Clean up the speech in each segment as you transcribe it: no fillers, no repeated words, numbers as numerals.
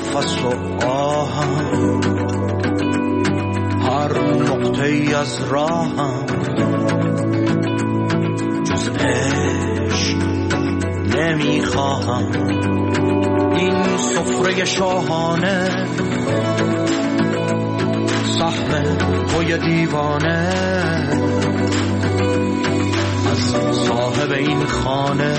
نفس و آهم، هر نقطه از راهم جز عشق نمیخواهم. این سفره شاهانه سهم توی دیوانه، از صاحب این خانه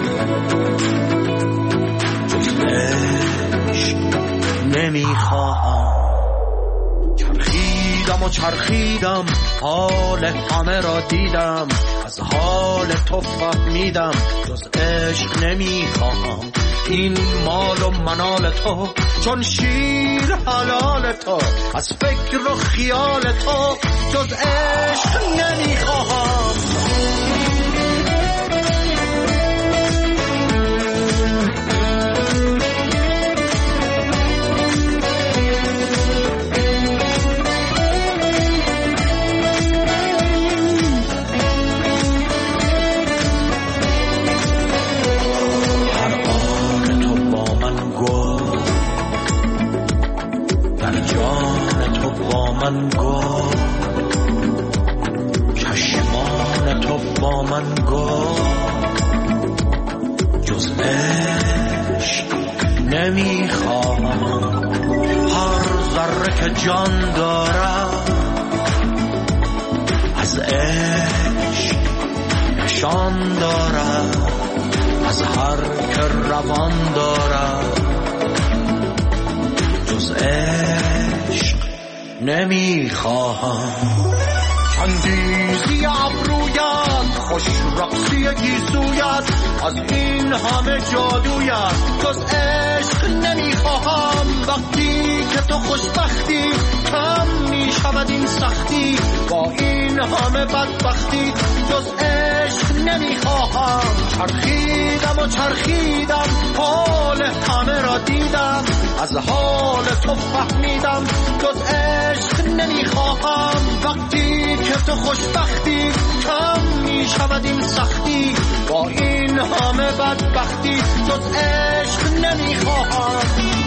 جز عشق نمیخواهم. چرخیدم و چرخیدم، حال همه را دیدم، از حال تو فهمیدم جز عشق نمیخواهم. این مال و منال تو چون شیر حلال تو، از فکر و خیال تو جز عشق نمیخواهم. من گفت چشمان تو با من گفت جز عشق نمیخواهم. هر ذره که جان دارد از عشق نشان دارد، از هر که روان دارد جز عشق نمیخواهم. چندیزی ابرویت، خوش رقصی گیسویت، از این همه جادویت جز عشق نمیخواهم. وقتی که تو خوشبختی کم میشود این سختی، با این همه بدبختی جز عشق نمیخواهم. چرخیدم و چرخیدم، حال همه را دیدم، از حال تو فهمیدم جز عشق نمیخواهم. وقتی که تو خوشبختی کم میشود این سختی، با این همه بدبختی جز عشق نمیخواهم.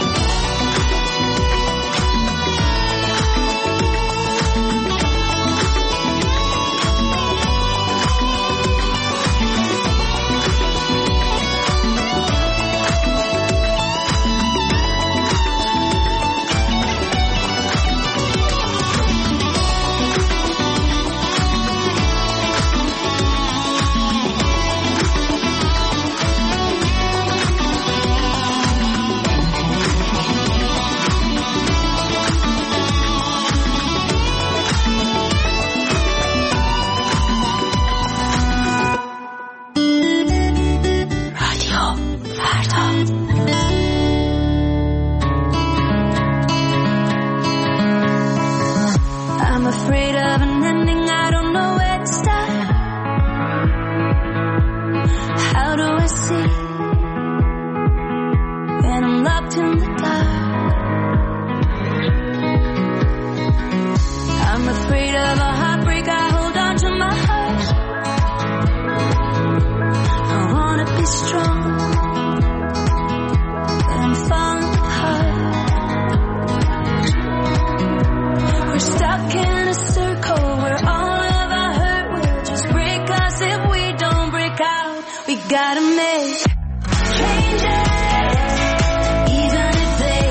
Gotta make changes, even if they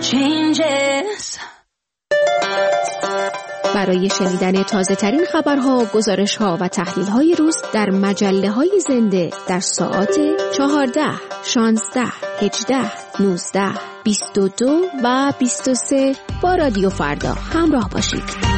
changes. برای شنیدن تازه ترین خبرها، گزارش‌ها و تحلیل‌های روز در مجله‌های زنده در ساعات 14, 16, 18, 19, 22 و 23 با رادیو فردا همراه باشید.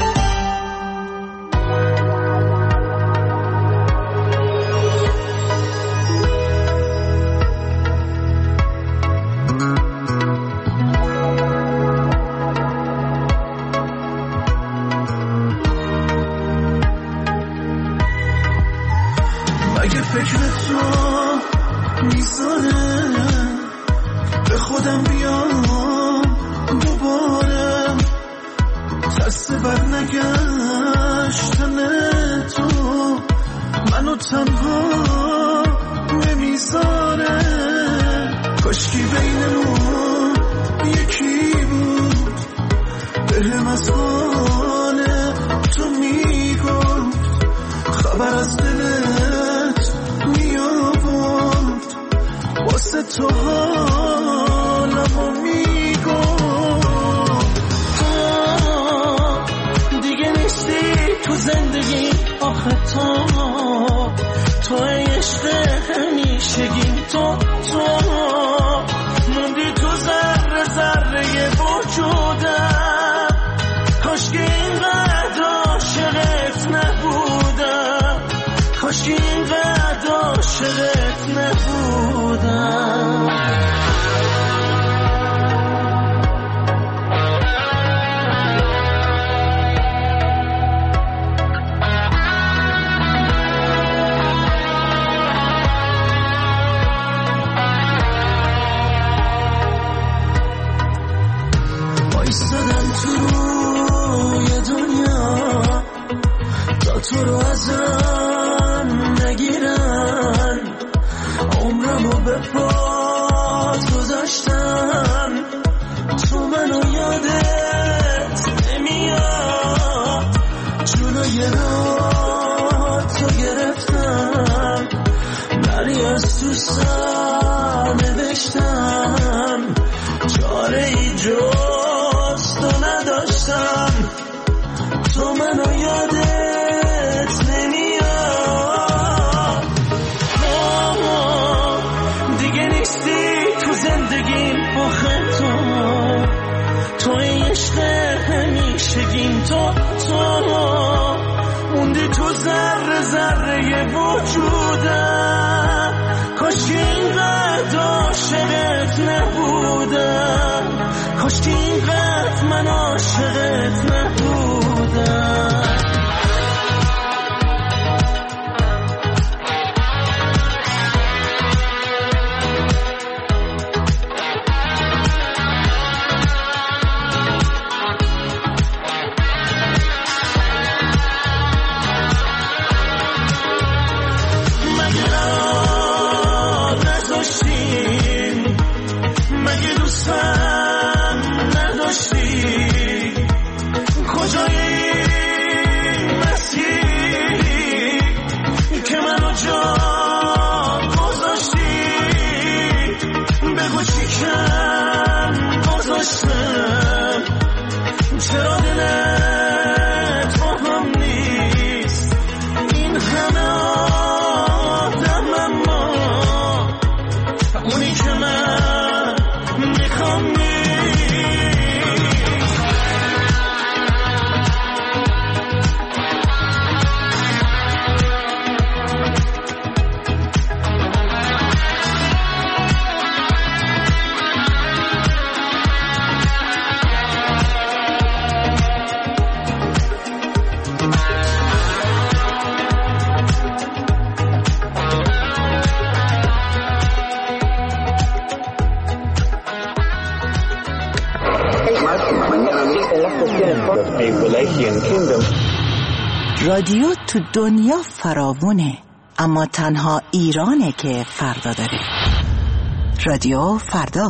اگه فکر تو میذاره به خودم بیام دوباره، ترس بر نگشتن تو منو تنها نمیذاره. کاشکی بینمون یکی بود بهم از حال تو میگفت، خبر از دلت میابود واسه تو حالمو میگفت. دیگه نیستی تو زندگی آخه تو عشق همیشگیم، تو موندی تو ذره ذره وجودم. کاش که اینقدر عاشقت نبودم، کاش که اینقدر عاشقت نبودم. ایستادم تو روی دنیا تا تو رو ازم نگیرن، عمرمو به پات گذاشتم، تو منو یادت نمیاد. جلوی راه تو گرفتم، نری از تو سر نوشتم، چاره ای جز تو نداشتم. تو منو یادت نمیاد، دیگه نیستی تو زندگیم آخه تو عشق همیشگیم، تو موندی تو ذره ذره وجودم. کاش که اینقدر عاشقت نبودم، کاش که اینقدر من عاشقت نبودم. مگه دوستم نداشتی؟ کجای این مسیری که منو جا گذاشتی؟ بگو چی کم گذاشتم، چرا دلت با هم نیست؟ این همه آدم اما اونی که من میخوام نیست. رادیو تو دنیا فراوونه، اما تنها ایرانه که فردا داره. رادیو فردا.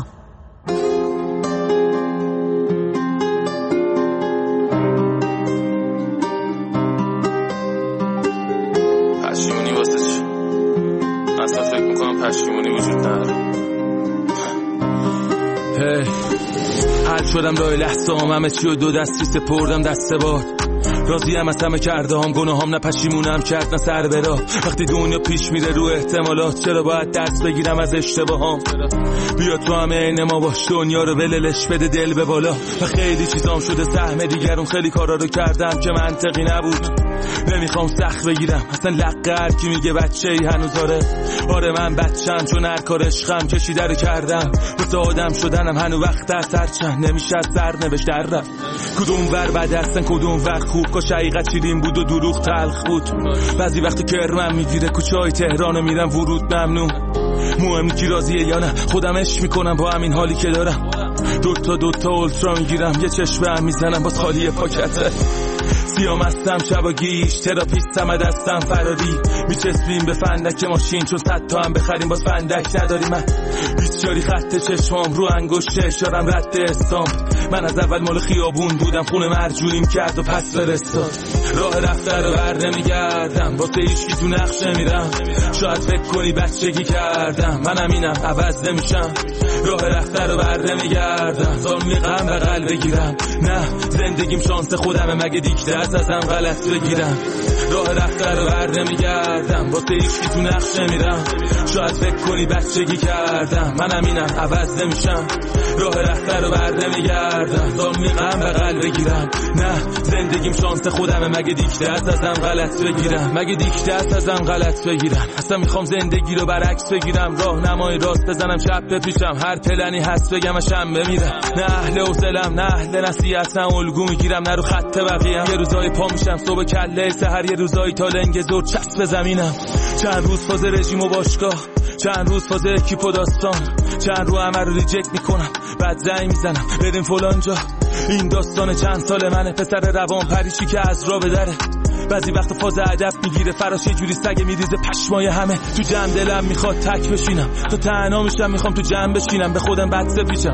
پشیمونی واسه چی؟ اصلا فکر میکنم پشیمونی وجود نداره. حل شدم راه لحظه همه چی و دو دستی سپردم دست باد. راضیم از همه کرده هم گناهام، نه پشیمونم کرد نه سر برا. وقتی دنیا پیش میره رو احتمالات، چرا باید درس بگیرم از اشتباهام؟ بیا تو همه عین ما باش، دنیا رو وللش بده دل به بالا. و خیلی چیزام شده سهم دیگرون، خیلی کارا رو کردم که منطقی نبود. نمیخوام سخت بگیرم اصلا لقه هر کی میگه بچه‌ای هنوز آره من بچه‌م، چون هر کار عشقم کشیده رو کردم. واسه آدم شدنم هنوز وقت از هر چند نمیشه از سرنوشت در رفت. کدوم ور بد هستن کدوم ور خوب، کاش حقیقت شیرین بود و دروغ تلخ بود. بعضی وقت کرمم میگیره کوچه‌های تهرانو میرم ورود ممنون. مهم کی راضیه یا نه، خودم عشق میکنم با همین حالی که دارم. دوتا اولترا میگیرم، یه چشم هم میزنم باز خالی پاکته. سیام هستم شبا گیش، تراپیستم دستم فراری. میچسبیم به فندک ماشین چون 100 تا هم بخریم باز فندک نداری. من 24 خط چشمام رو انگشت اشارم رد استامپ. من از اول مال خیابون بودم، خونه مرجوعیم کرد و پس فرستاد. راه رفته رو بر نمیگردم، واسه هیچکی تو نقشه میرم. شاید فکر کنی بچگی کردم، منم اینم عوض نمیشم. راه رفته رو بر نمیگردم، ظالمی غم بغل بگیرم. نه زندگیم شانس خودمه، مگه دیکته ازم غلط بگیرم. راه رفته رو بر نمیگردم، واسه هیچکی تو نقشه میرم. شاید فکر کنی بچگی کردم، منم اینم عوض نمیشم. راه رفته رو بر نمیگردم، ظالمی غم بغل بگیرم. نه زندگیم شانس خودمه، مگه دیکته ازم غلط بگیرم. مگه دیکته ازم غلط بگیرم. اصلا میخوام زندگی رو برعکس بگیرم، راهنمای راست بزنم چپ بپیچم. هر پلنی هست بگم اشم بمیرم. نه اهل حوصله‌ام، نه اهل نصیحتم، الگو میگیرم نه رو خط بقیه‌ام. یه روزای پا میشم صبح کله سحر، یه روزای تا لنگ زور چسب زمینم. چند روز فاز رژیم و باشگاه، چند روز فاز اکیپ و داستان، چند رو همه رو ریجکت میکنم بعد زنگ میزنم بریم فلان جا. این داستان چند سال منه، پسر روان پریشی که از راه بدره. بعضی وقت فاز ادب میگیره فراش، یه جوری سگ میریزه پشمای همه. تو جمع دلم میخواد تک بشینم، تو تنها میشم میخوام تو جمع بشینم. به خودم بد سپیچم،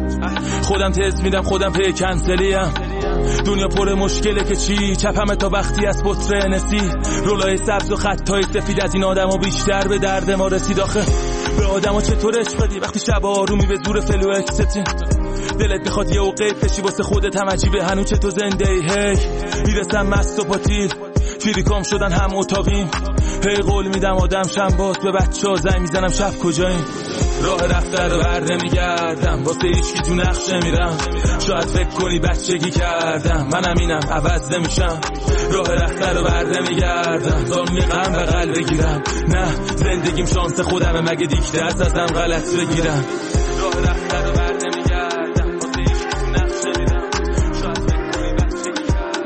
خودم تست میدم خودم پی کنسلیم. دنیا پر مشکله که چی، چپمه تا وقتی از بطر نسی. رولای سبز و خطای سفید از این آدمو بیشتر به درد ما رسید. آخه به آدمو چطور عشق بدی وقتی شب آرومی به زور فلو اکستین. دلت بخواد یه اوقیت بشی واسه خودت هم عجیبه هنوز چه تو زنده ای. هی میرسم مست و پاتیل، فیریکام شدن هم اتاقیم. هی قول میدم آدم شم باز، به بچه ها زنگ میزنم شب کجاییم. راه رفته رو بر نمیگردم، واسه هیچکی تو نقشه میرم. شاید فکر کنی بچگی کردم، منم اینم عوض نمیشم. راه رفته رو بر نمیگردم، ظالمی غم بغل بگیرم. نه زندگیم شانس خودمه، مگه دیکته ازم غلط بگیرم. راه رفته رو بر نمیگردم، واسه هیچکی تو نقشه میرم. شاید فکر کنی بچگی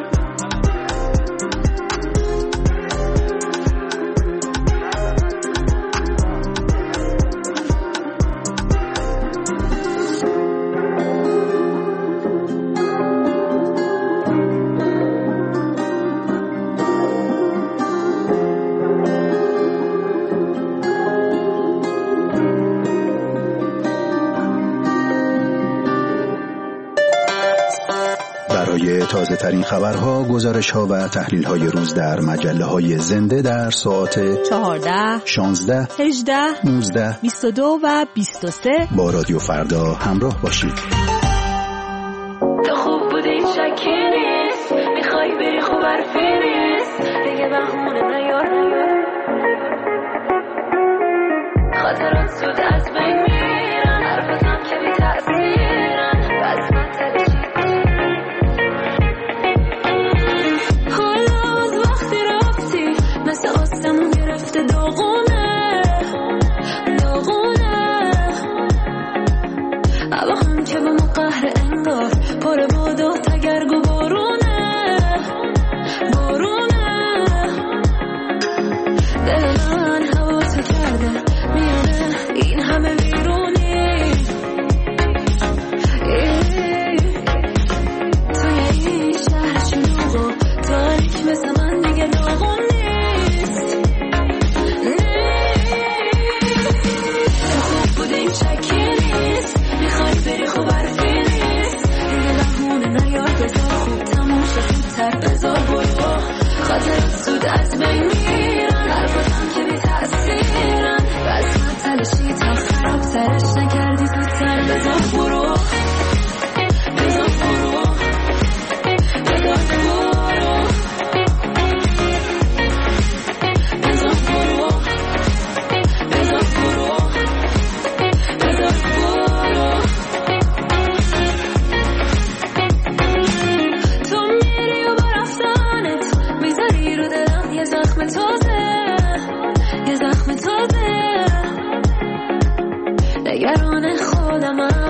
تازه ترین خبرها، گزارش ها و تحلیل های روز در مجله های زنده در ساعت 14 16 18 19 22 و 23 با رادیو فردا همراه باشید. تو خوب بودی شکی نیست، میخوای بری خوب حرفی نیست، دیگه بهونه نیار. خاطرات زود از بین میرن، حرفتم که بی تأثیرن، بس منطقه چی حالا از وقتی رفتی مثل آسمون گرفته داغونه هوا هم که به ما قهر انگار، پر باد و تگرگ و بارونه دل من هوا تو کرده میونه این همه ویرونی. توی این شهر شلوغ و تاریک مثل من دیگه داغون نیست. تو خوب بودی شکی نیست، میخوای بری خوب حرفی نیست، دیگه بهونه نیار.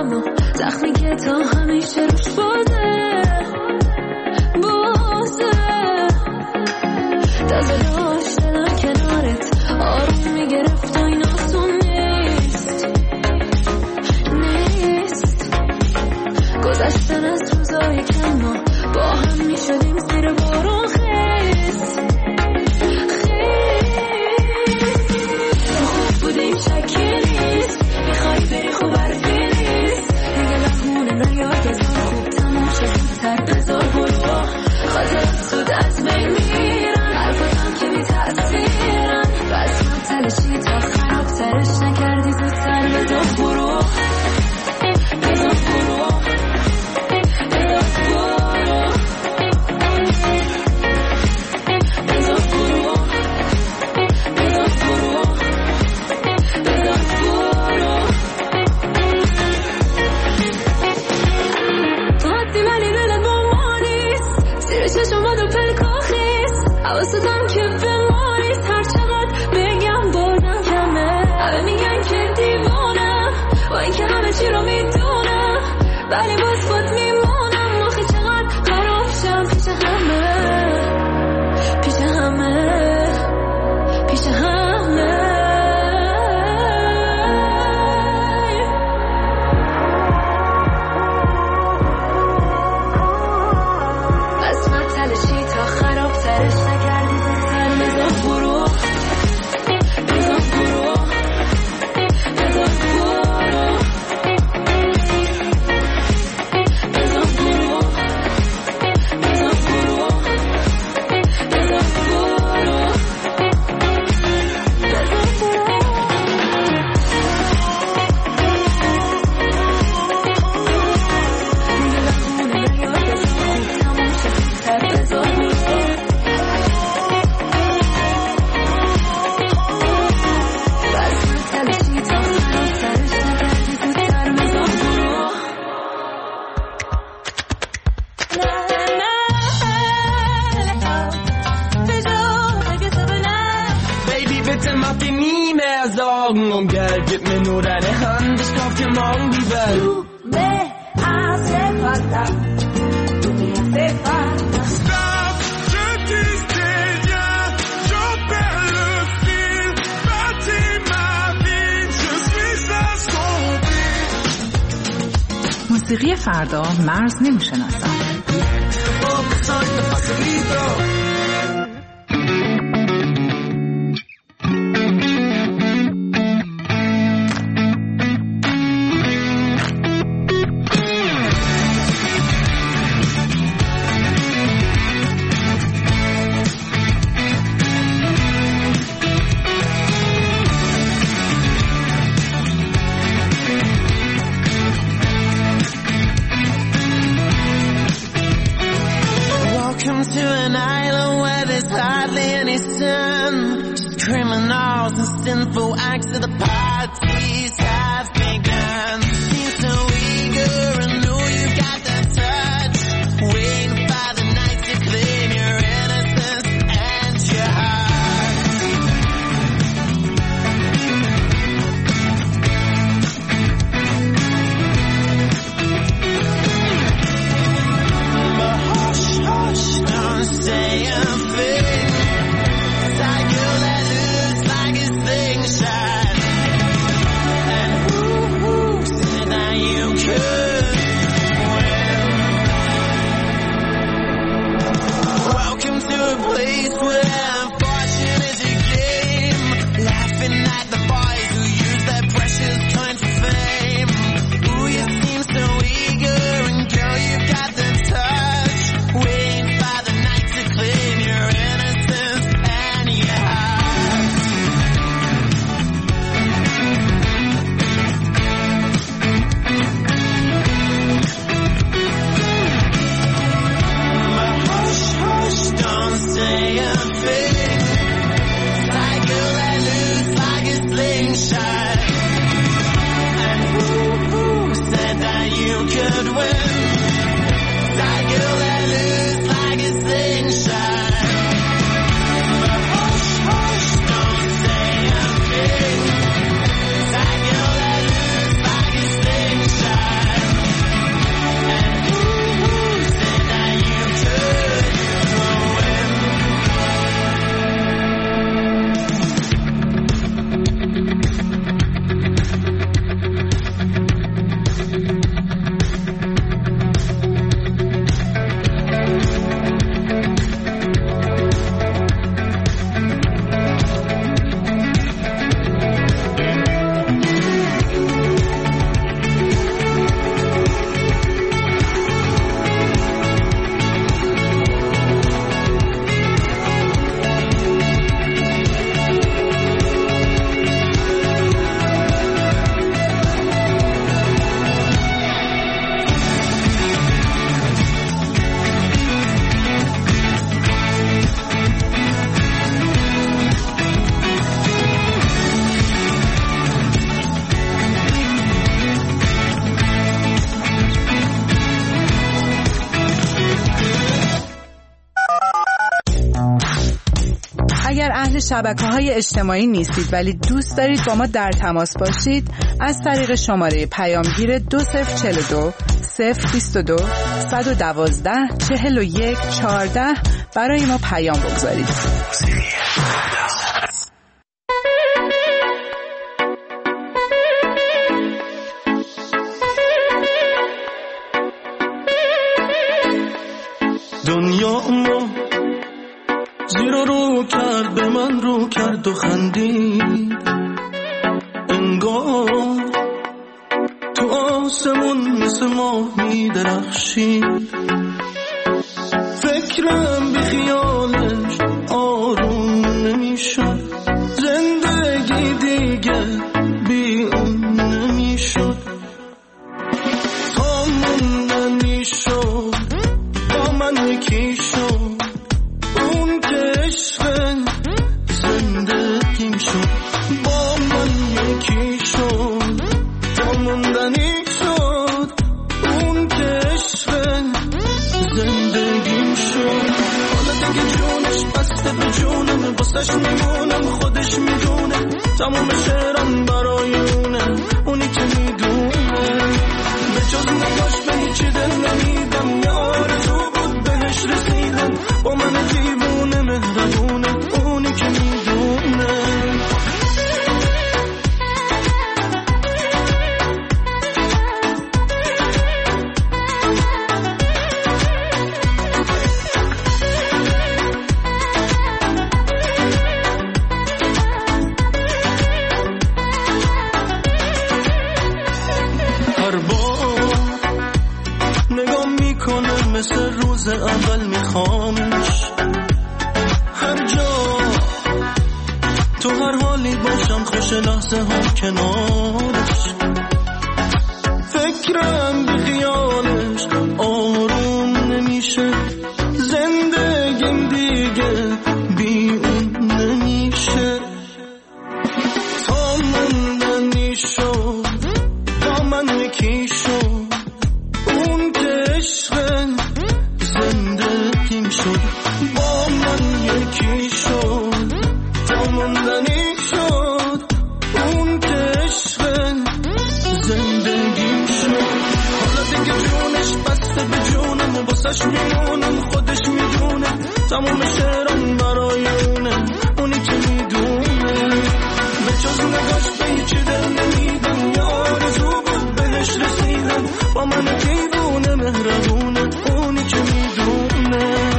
اما زخمی که تا همیشه روش بازه تازه داشتنم کنارت آروم میگرفت و این آسون نیست گذشتن از روزای کم ما با هم میشدیم زیر بارون خیز تو خوب بودیم شکی نیست میخوای بری خوب حرفی نیست دیگه بهونه نیاد بزار خوب تموم شد زودتر بزار برو خاطرات زود از بین میرن حرفاتم که بی تأثیرن بس من تلشی تا خراب ترش نکردی زودتر بزار برو بزار برو حواستم که بمانیست هر چقدر بگم بازم کمه همه میگن که دیوانم با این که همه چی رو میدونم ولی باز خود میمونم آخه چقدر خراب شم پیش همه پیش همه پیش همه بس من تلشی تا خراب ترش نکردی زودتر بزار برو بزار برو بزار برو بزار برو بزار برو بزار برو Um Geld, gib mir nur deine Hand, ich kauf dir morgen die Welt. Du me hace falta, tú me hace falta. Stop, je disais rien, j'en perds le fil. Bâtis ma vie, je suis assombri. موسیقی فردا مرز نمیشناسد. To an island where there's hardly any sun, just criminals and sinful acts of the parties have begun. Seems so eager and know you got that touch, waiting for the night to claim your innocence and your heart. But hush, hush, don't say a thing. Like you let loose like a slingshot. And who said that you could win? Welcome to a place where fortune is a game. Laughing at the boys who use their precious coin for fame. Ooh, you seem so eager and girl, you got the touch. Waiting for the night to claim your innocence and your heart. But hush, hush, don't say a thing. Like you let loose like a slingshot. And who said that you could win? Like you let loose like a slingshot. But hush, hush, don't say a thing. Like you let loose like a slingshot. شبکه‌های اجتماعی نیستید ولی دوست دارید با ما در تماس باشید، از طریق شماره پیامگیر 2042 022 112 41 14 برای ما پیام بگذارید. دنیا ما زیر و رو کرد، به من رو کرد و خندید، انگار تو آسمون مثل ماه می درخشید. فکرم بی خیالش آروم نمیشد، زندگی دیگه بی اون نمیشد. تا موندن میشد با من یکی شد، اون که عشق زندگیم شد. با من یکی شد تا موندنی شد، اون که عشق زندگیم شد. حالا دیگه جونش بسته به جونم، واسش میمونم خودش میدونه، تموم شعرم برای اونه، اونی که میدونه. به جز نگاش به هیچی دل نمیدم، یه آرزو بود بهش رسیدم. با من دیوونه مهربونه، اونی که میدونه. هر بار نگاه میکنه مثل روز اول میخوامش، هر جا تو هر حالی باشم خوش لحظه ها کنارش. فکرم بی خیالش آروم نمیشه، زندگیم دیگه بی اون نمیشه. تا موندنی شد با من یکی شد، اون که عشق زندگیم شد. با من یکی شد تا موندنی شد، اون که عشق زندگیم شد. حالا دیگه جونش بسته به جونم، واسش میمونم خودش میدونه، تموم شعرم برای اونه، اونی که میدونه. به جز نگاش به هیچی دل نمیدم، یه آرزو بود بهش رسیدم. با من دیوونه مهربونه، اونی که میدونه.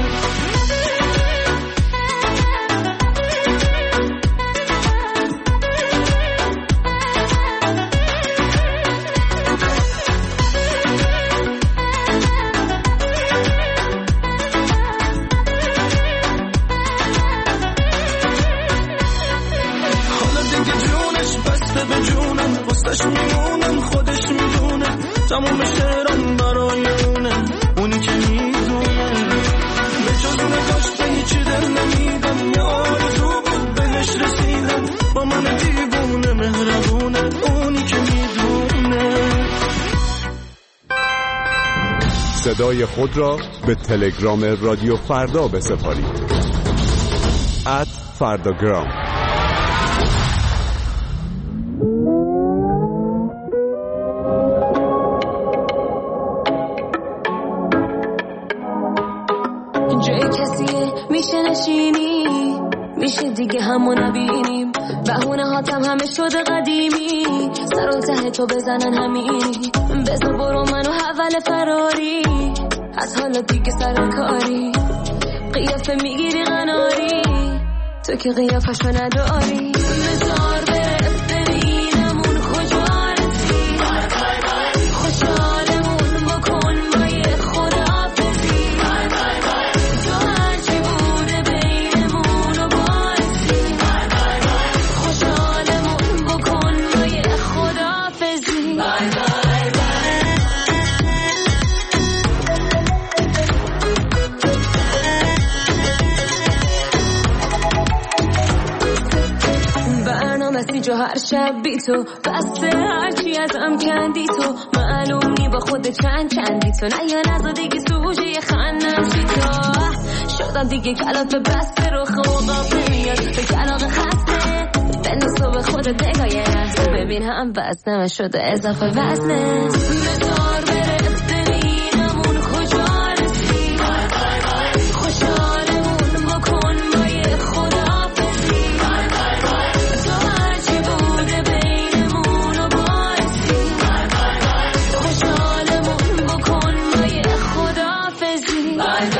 واسش میمونم خودش میدونه، تموم شعرم برای اونه، اونی که میدونه. به جز نگاش به هیچی دل نمیدم، یه آرزو بود بهش رسیدم. با من دیوونه مهربونه، اونی که میدونه. صدای خود را به تلگرام رادیو فردا بسپارید. @فرداگرام. میشه نشینی، میشه دیگه همو نبینیم، بهونه هاتم همه شده قدیمی، سر و ته تو بزنن همینی، بزن برو منو حول فراری، از حالا دیگه سر کاری، قیافه میگیری قناری، تو که قیافشو نداری، بزار بره ببینمون کجا رسی، خوشحالمون بکن با یه خداحافظی، تو هرچی بوده بینمون رو باعثی، خوشحالمون بکن با یه خداحافظی. جو هر شب بی تو بسته هرچی ازم کندی تو، معلوم نی با خود چندی تو، نه یا نزا دیگه سوژه خندم چی تو، شدم دیگه کلافه بسته رو خواب نمیاد به کلاق خسته بنداز تو به خودت نگاه رسته ببین هم وزنم شده اضافه وزنه بذار بره ببینمون کجا رسید خوشحالمون بکن با یه خداحافظی تو هرچی بوده بینمون رو باعثی خوشحالمون بکن با یه خداحافظی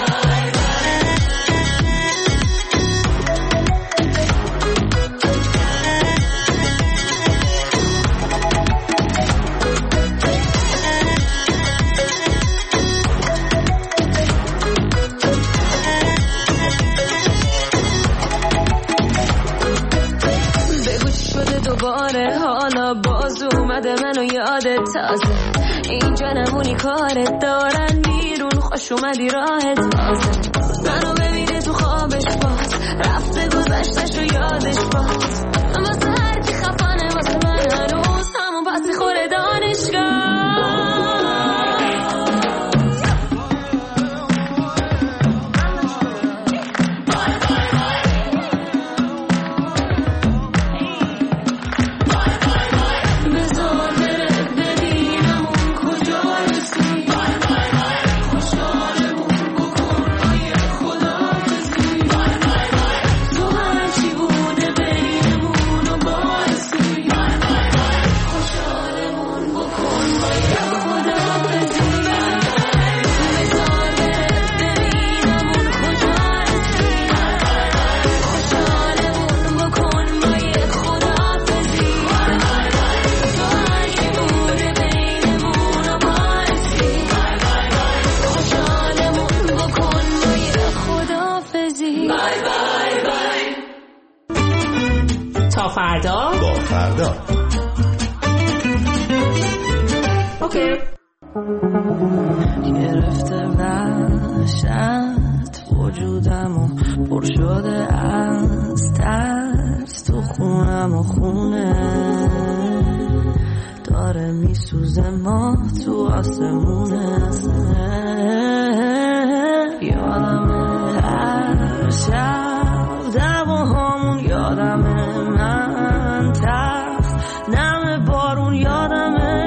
دوباره حالا باز اومده منو یادت تازه اینجا نمونی کارت دارن بیرون خوش اومدی راهت تازه منو ببینه تو خوابش باز رفته گذشتش رو یادش باز واسه هرکی خفانه واسه من هنوز همون پسی خوره دانشگاه گرفته وحشت وجودمو پر شده از ترس تو خونم و خونه داره میسوزه ما تو آسمونه یادمه هر شب دعواهامون یادمه من تخت نم بارون یادمه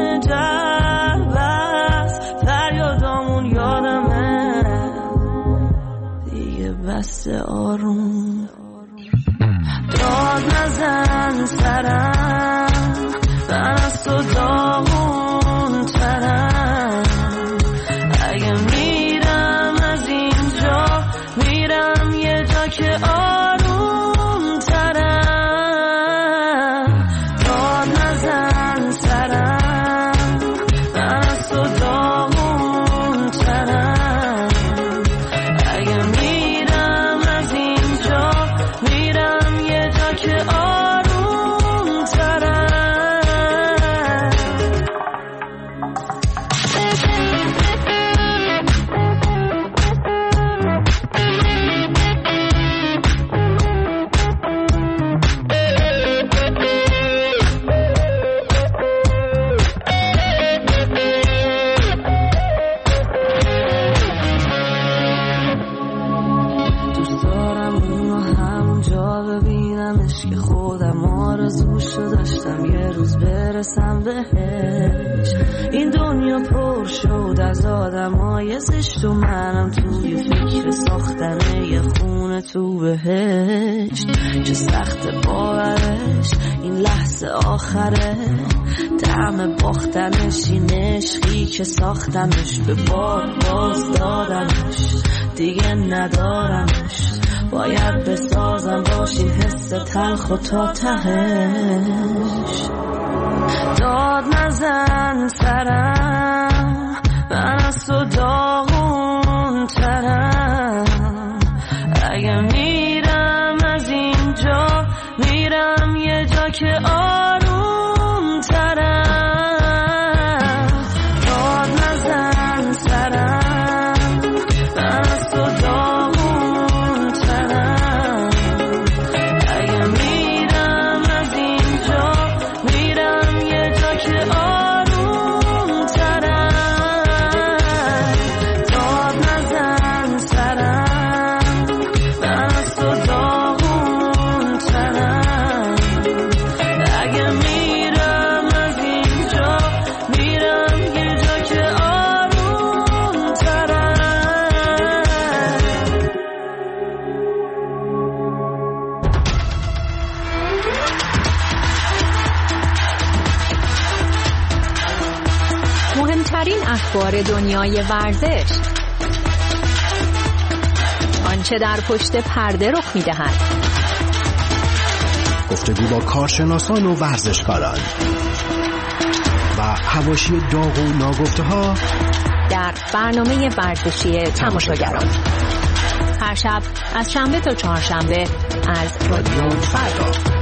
بس آروم داد نزن سرم من از تو داغون ترم اگه میرم از اینجا میرم یه جا که آروم ترم داد نزن سرم من از تو داغون ترم اگه که آروم ترم دوست دارم اونو همونجا ببینمش که خودم آرزوشو داشتم یه روز برسم بهش این دنیا پر شد از آدمای زشت و منم توی فکر ساختن یه خونه تو بهشت چه سخت باورش این لحظه آخره طعم باختنش این عشقی که ساختمش به باد باز دادمش دیگه ندارمش باید بسازم باشین حس تلخ و تا تهش داد نزن سرم من از تو داغون ترم اگه میرم از اینجا میرم یه جا که آروم ترم داد نزن سرم من از تو داغون ترم اگه میرم از اینجا میرم یه جا که آروم ترم اخبار دنیای ورزش، آنچه در پشت پرده رخ می‌دهد، گفتگو با کارشناسان و ورزشکاران و حواشی داغ و ناگفته‌ها در برنامه ورزشی تماشاگران، هر شب از شنبه تا چهارشنبه از رادیو فردا.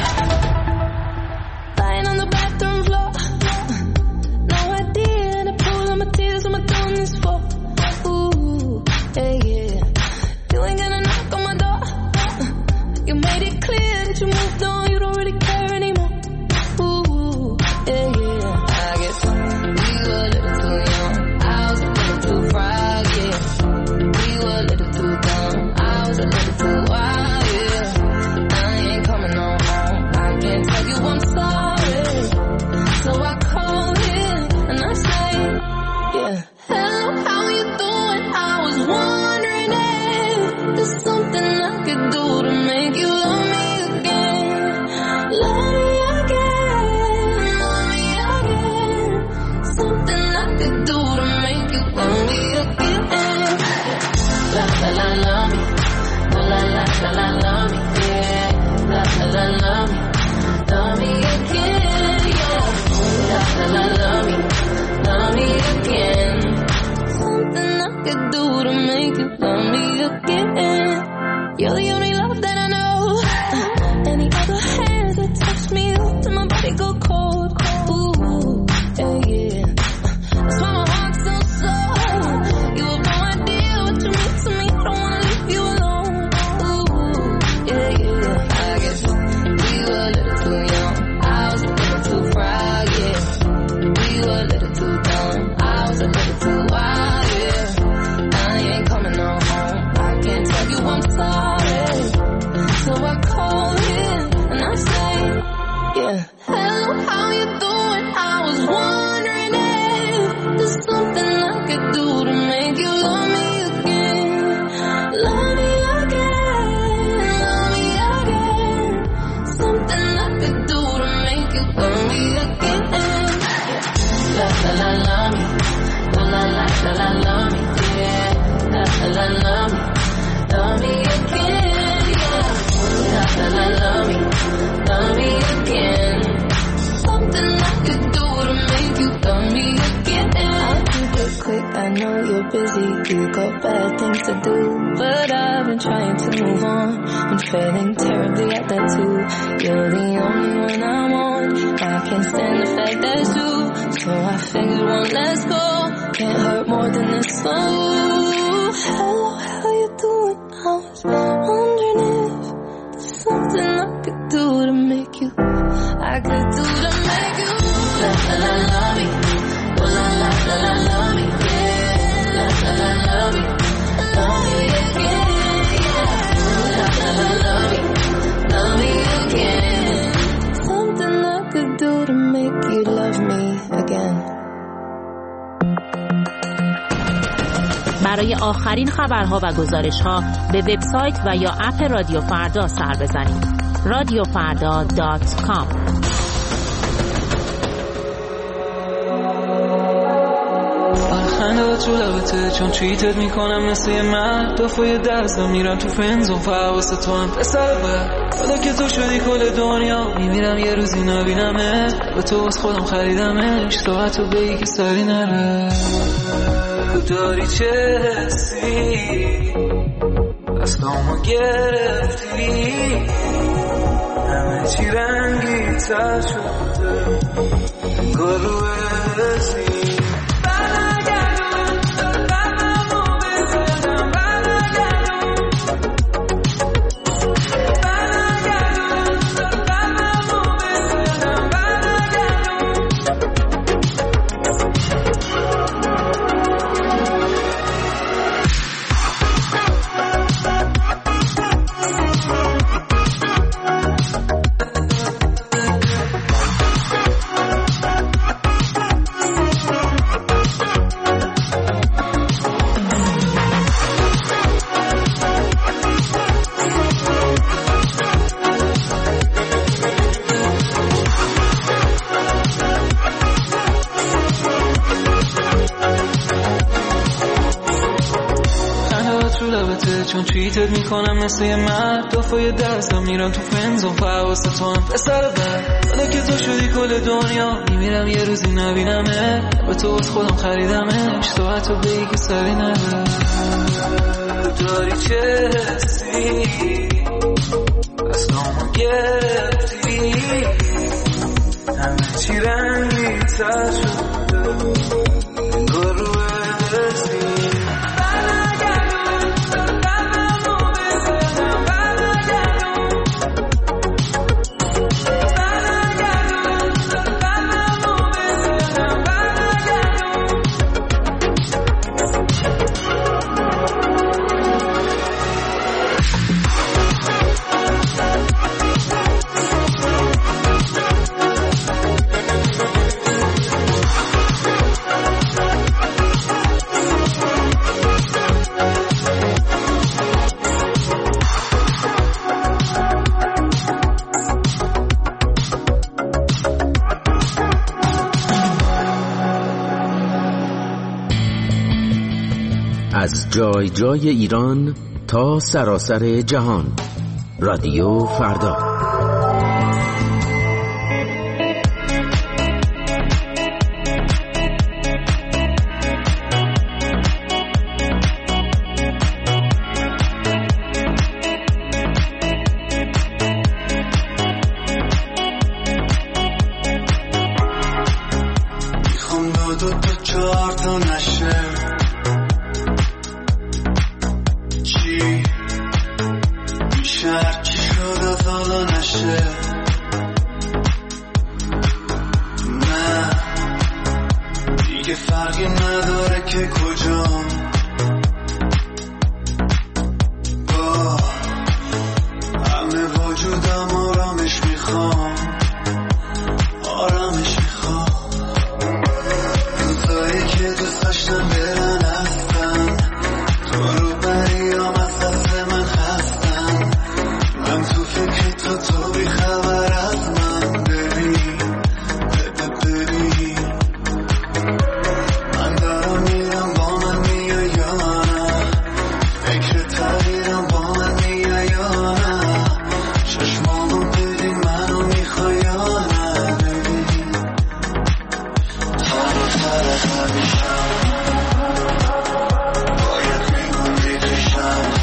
برای آخرین خبرها و گزارش‌ها به وبسایت و یا اپ رادیو فردا سر بزنید. radiofarda.com. خنده تو لبته چون چیتت میکنم مثل یه مرد دفعه دستم میرم تو فرنزون فواسه تو هم پسر بر حالا که تو شدی کل دنیا میمیرم یه روزی نبینمه به تو از خودم خریدمش ساعت رو بگی که سری نره تو داری چه حسی دستامو گرفتی همه چی رنگی تر شده انگار رو حسی میام توییتت میکنم مثل یه مرد دافای دستم میرم تو فنزون فواست تو هم پسر بر حالا که تو شدی کل دنیا میمیرم یه روزی نبینمه به تو از خودم خریدمش تو حتی بگی که سری نده داری چه حسی از نامو گرفتی همه چی رنگی تر شده انگار رو برسی از جای جای ایران تا سراسر جهان، رادیو فردا. میخوام دو تا چهار تا نشه هرچی شده حالا نشه نه دیگه فرقی نداره که کجام با همه وجودم آرامش میخوام آرامش میخوام روزایی که دوست داشتم برن هستن تو رو بریم از دست من هستن من تو فکر تو بی خبر از من ببین من دارم میرم با من میای یا نه فکر تغییرم با من میای یا نه چشمامو ببین منو میخوای یا نه ببین تر تر میشم باید میمونی پیشم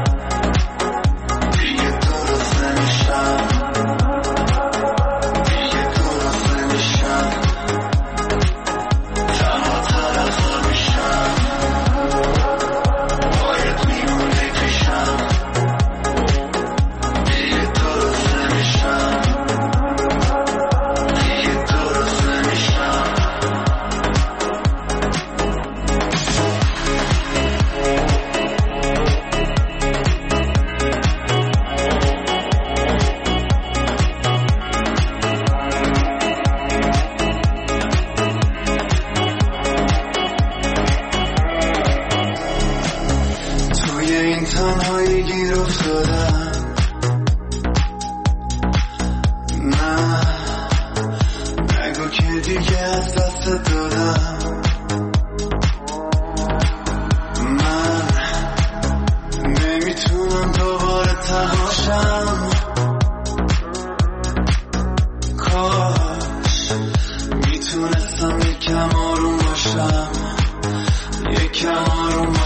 این تنهایی گیر افتادم نه نگو که دیگه از دست دادم من نمیتونم دوباره تنهاشم کاش میتونستم یکم آروم باشم یکم آروم